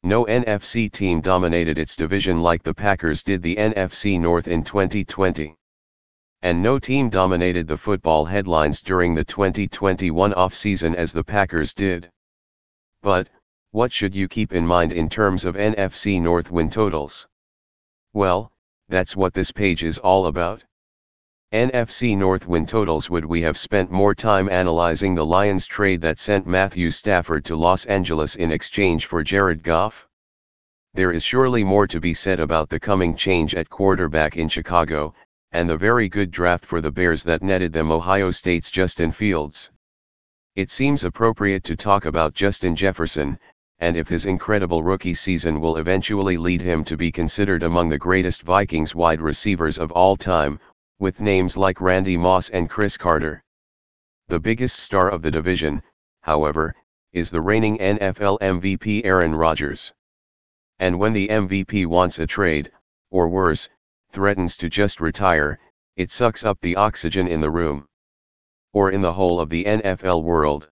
No NFC team dominated its division like the Packers did the NFC North in 2020. And no team dominated the football headlines during the 2021 offseason as the Packers did. But, what should you keep in mind in terms of NFC North win totals? Well, that's what this page is all about. NFC North win totals. Would we have spent more time analyzing the Lions trade that sent Matthew Stafford to Los Angeles in exchange for Jared Goff? There is surely more to be said about the coming change at quarterback in Chicago, and the very good draft for the Bears that netted them Ohio State's Justin Fields. It seems appropriate to talk about Justin Jefferson, and if his incredible rookie season will eventually lead him to be considered among the greatest Vikings wide receivers of all time, with names like Randy Moss and Chris Carter. The biggest star of the division, however, is the reigning NFL MVP Aaron Rodgers. And when the MVP wants a trade, or worse, threatens to just retire, it sucks up the oxygen in the room. Or in the whole of the NFL world.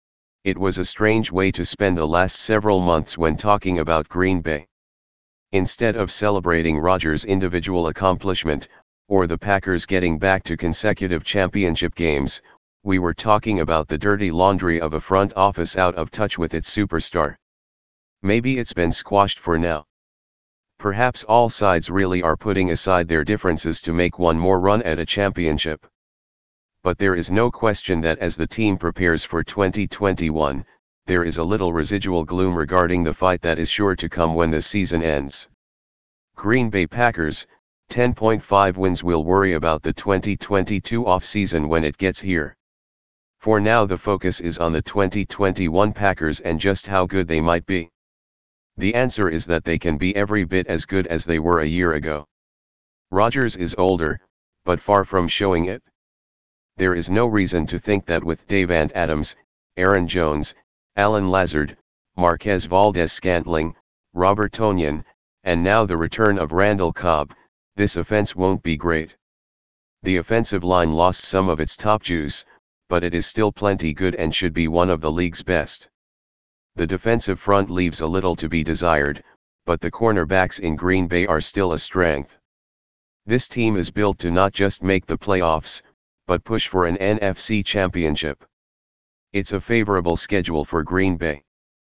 It was a strange way to spend the last several months when talking about Green Bay. Instead of celebrating Rodgers' individual accomplishment, or the Packers getting back to consecutive championship games, we were talking about the dirty laundry of a front office out of touch with its superstar. Maybe it's been squashed for now. Perhaps all sides really are putting aside their differences to make one more run at a championship. But there is no question that as the team prepares for 2021, there is a little residual gloom regarding the fight that is sure to come when the season ends. Green Bay Packers, 10.5 wins. Will worry about the 2022 offseason when it gets here. For now the focus is on the 2021 Packers and just how good they might be. The answer is that they can be every bit as good as they were a year ago. Rodgers is older, but far from showing it. There is no reason to think that with Davante Adams, Aaron Jones, Alan Lazard, Marquez Valdes-Scantling, Robert Tonyan, and now the return of Randall Cobb, this offense won't be great. The offensive line lost some of its top juice, but it is still plenty good and should be one of the league's best. The defensive front leaves a little to be desired, but the cornerbacks in Green Bay are still a strength. This team is built to not just make the playoffs, but push for an NFC championship. It's a favorable schedule for Green Bay.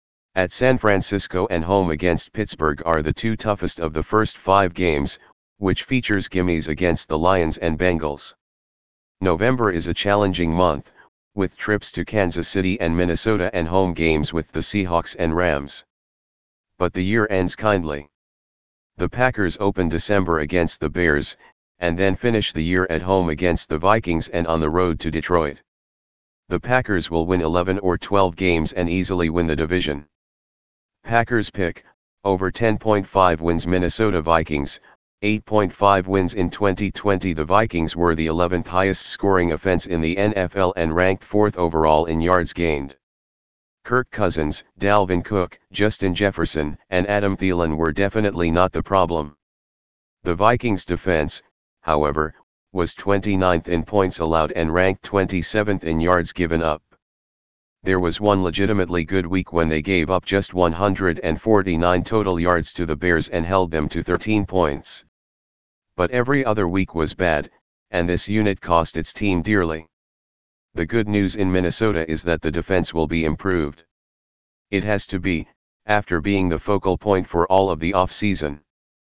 At San Francisco and home against Pittsburgh are the two toughest of the first 5 games, which features gimmies against the Lions and Bengals. November is a challenging month, with trips to Kansas City and Minnesota and home games with the Seahawks and Rams. But the year ends kindly. The Packers open December against the Bears, and then finish the year at home against the Vikings and on the road to Detroit. The Packers will win 11 or 12 games and easily win the division. Packers pick, over 10.5 wins. Minnesota Vikings, 8.5 wins. In 2020 the Vikings were the 11th highest scoring offense in the NFL and ranked 4th overall in yards gained. Kirk Cousins, Dalvin Cook, Justin Jefferson, and Adam Thielen were definitely not the problem. The Vikings defense, however, was 29th in points allowed and ranked 27th in yards given up. There was one legitimately good week when they gave up just 149 total yards to the Bears and held them to 13 points. But every other week was bad, and this unit cost its team dearly. The good news in Minnesota is that the defense will be improved. It has to be, after being the focal point for all of the offseason.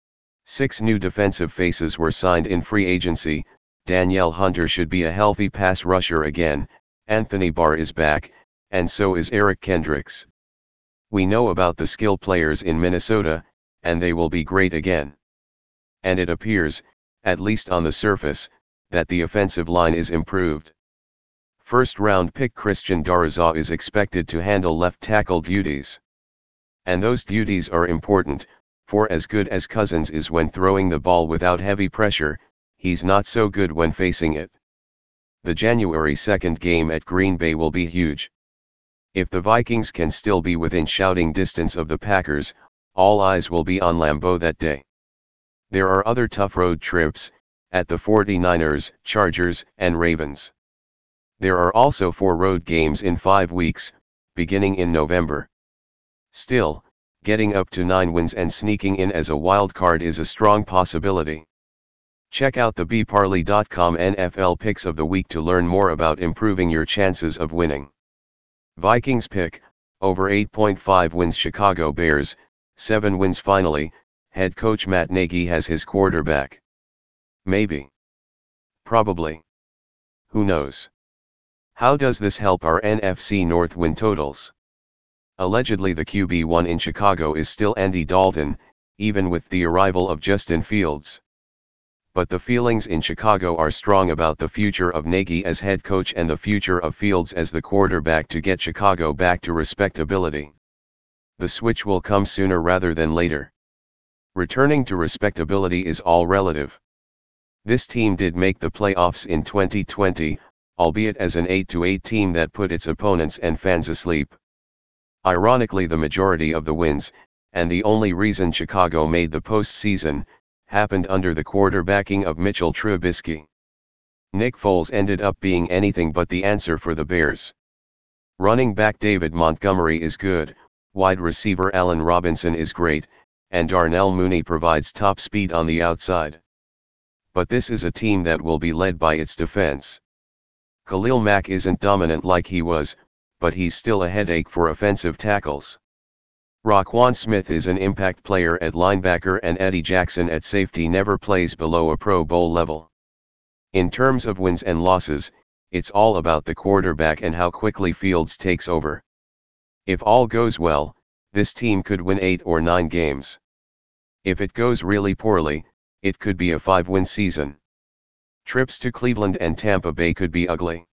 6 new defensive faces were signed in free agency. Danielle Hunter should be a healthy pass rusher again, Anthony Barr is back, and so is Eric Kendricks. We know about the skill players in Minnesota, and they will be great again. And it appears, at least on the surface, that the offensive line is improved. First-round pick Christian Darrisaw is expected to handle left tackle duties. And those duties are important, for as good as Cousins is when throwing the ball without heavy pressure, he's not so good when facing it. The January 2nd game at Green Bay will be huge. If the Vikings can still be within shouting distance of the Packers, all eyes will be on Lambeau that day. There are other tough road trips, at the 49ers, Chargers, and Ravens. There are also 4 road games in 5 weeks, beginning in November. Still, getting up to 9 wins and sneaking in as a wild card is a strong possibility. Check out the bparley.com NFL picks of the week to learn more about improving your chances of winning. Vikings pick, over 8.5 wins. Chicago Bears, 7 wins. Finally, head coach Matt Nagy has his quarterback. Maybe. Probably. Who knows? How does this help our NFC North win totals? Allegedly the QB1 in Chicago is still Andy Dalton, even with the arrival of Justin Fields. But the feelings in Chicago are strong about the future of Nagy as head coach and the future of Fields as the quarterback to get Chicago back to respectability. The switch will come sooner rather than later. Returning to respectability is all relative. This team did make the playoffs in 2020, albeit as an 8-8 team that put its opponents and fans asleep. Ironically, the majority of the wins, and the only reason Chicago made the postseason, happened under the quarterbacking of Mitchell Trubisky. Nick Foles ended up being anything but the answer for the Bears. Running back David Montgomery is good, wide receiver Allen Robinson is great, and Darnell Mooney provides top speed on the outside. But this is a team that will be led by its defense. Khalil Mack isn't dominant like he was, but he's still a headache for offensive tackles. Roquan Smith is an impact player at linebacker, and Eddie Jackson at safety never plays below a Pro Bowl level. In terms of wins and losses, it's all about the quarterback and how quickly Fields takes over. If all goes well, this team could win 8 or 9 games. If it goes really poorly, it could be a 5-win season. Trips to Cleveland and Tampa Bay could be ugly.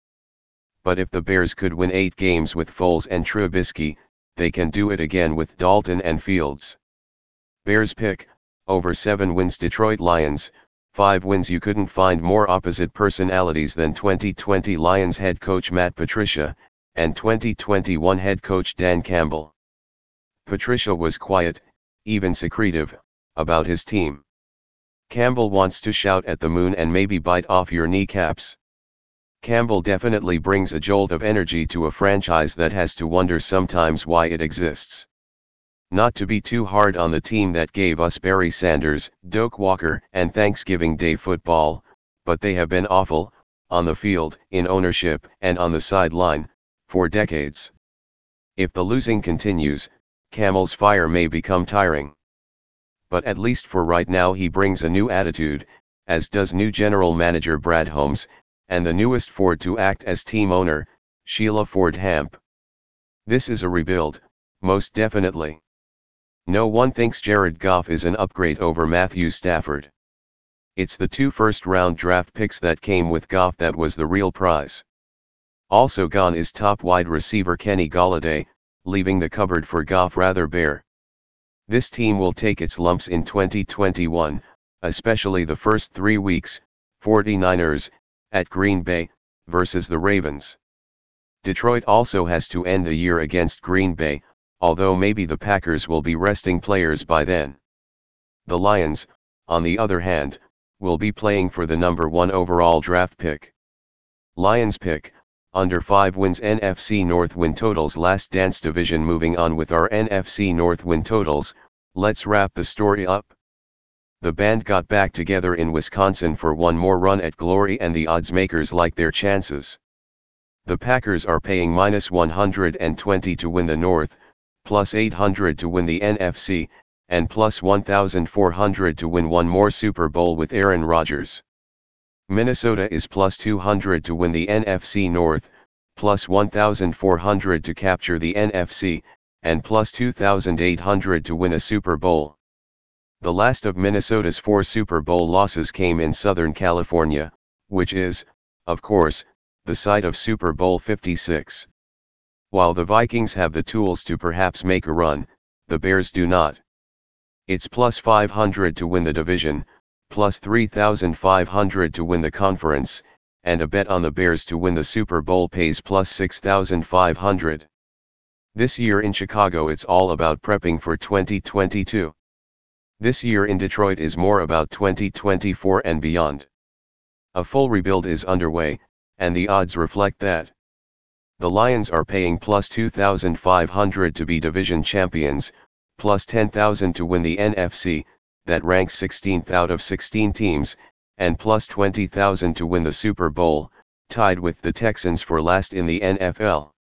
But if the Bears could win 8 games with Foles and Trubisky, they can do it again with Dalton and Fields. Bears pick, over 7 wins. Detroit Lions, 5 wins. You couldn't find more opposite personalities than 2020 Lions head coach Matt Patricia, and 2021 head coach Dan Campbell. Patricia was quiet, even secretive, about his team. Campbell wants to shout at the moon and maybe bite off your kneecaps. Campbell definitely brings a jolt of energy to a franchise that has to wonder sometimes why it exists. Not to be too hard on the team that gave us Barry Sanders, Doak Walker, and Thanksgiving Day football, but they have been awful, on the field, in ownership, and on the sideline, for decades. If the losing continues, Campbell's fire may become tiring. But at least for right now he brings a new attitude, as does new general manager Brad Holmes, and the newest Ford to act as team owner, Sheila Ford Hamp. This is a rebuild, most definitely. No one thinks Jared Goff is an upgrade over Matthew Stafford. It's the 2 first-round draft picks that came with Goff that was the real prize. Also gone is top wide receiver Kenny Golladay, leaving the cupboard for Goff rather bare. This team will take its lumps in 2021, especially the first 3 weeks, 49ers, at Green Bay, versus the Ravens. Detroit also has to end the year against Green Bay, although maybe the Packers will be resting players by then. The Lions, on the other hand, will be playing for the number 1 overall draft pick. Lions pick, under 5 wins. NFC North win totals. Last dance division. Moving on with our NFC North win totals, let's wrap the story up. The band got back together in Wisconsin for one more run at glory, and the odds makers like their chances. The Packers are paying -120 to win the North, +800 to win the NFC, and +1,400 to win one more Super Bowl with Aaron Rodgers. Minnesota is +200 to win the NFC North, +1,400 to capture the NFC, and +2,800 to win a Super Bowl. The last of Minnesota's 4 Super Bowl losses came in Southern California, which is, of course, the site of Super Bowl 56. While the Vikings have the tools to perhaps make a run, the Bears do not. It's +500 to win the division, +3,500 to win the conference, and a bet on the Bears to win the Super Bowl pays +6,500. This year in Chicago it's all about prepping for 2022. This year in Detroit is more about 2024 and beyond. A full rebuild is underway, and the odds reflect that. The Lions are paying +2,500 to be division champions, plus 10,000 to win the NFC, that ranks 16th out of 16 teams, and plus 20,000 to win the Super Bowl, tied with the Texans for last in the NFL.